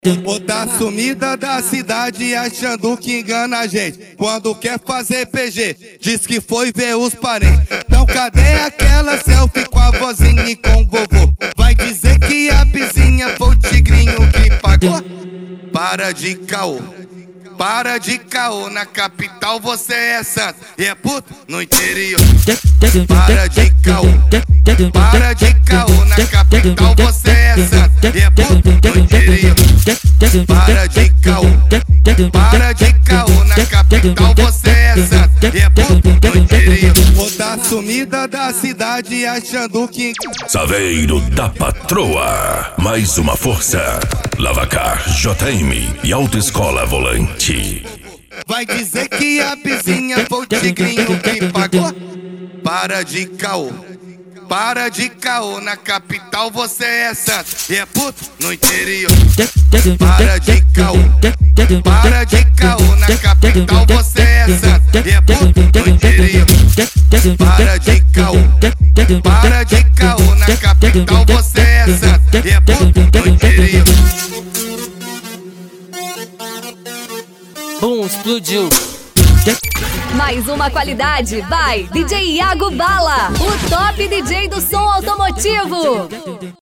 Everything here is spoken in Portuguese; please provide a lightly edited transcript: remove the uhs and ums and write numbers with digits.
Outra sumida da cidade achando que engana a gente. Quando quer fazer PG, diz que foi ver os parentes. Então cadê aquela selfie com a vozinha e com o vovô? Vai dizer que a vizinha foi o tigrinho que pagou? Para de caô. Para de caô, na capital você é santo e é puto no interior. Para de caô. Para de caô, na capital você é santo e é puto no interior. Para de caô. Para de caô, na capital você é santo e é puto no interior. Outra sumida da cidade achando que Saveiro da Patroa, mais uma força. Lavacar, JM e Autoescola Volante. vai dizer que a vizinha foi o tigrinho que pagou? Para de caô. Para de caô, na capital você é santo e é puto no interior. Para de caô. Para de caô, na capital você é santo e é puto no interior. Para de caô. Para de caô, na capital você é santo e é puto no interior. Bum, explodiu. Mais uma qualidade, vai DJ Iago Bala, o top DJ do som automotivo.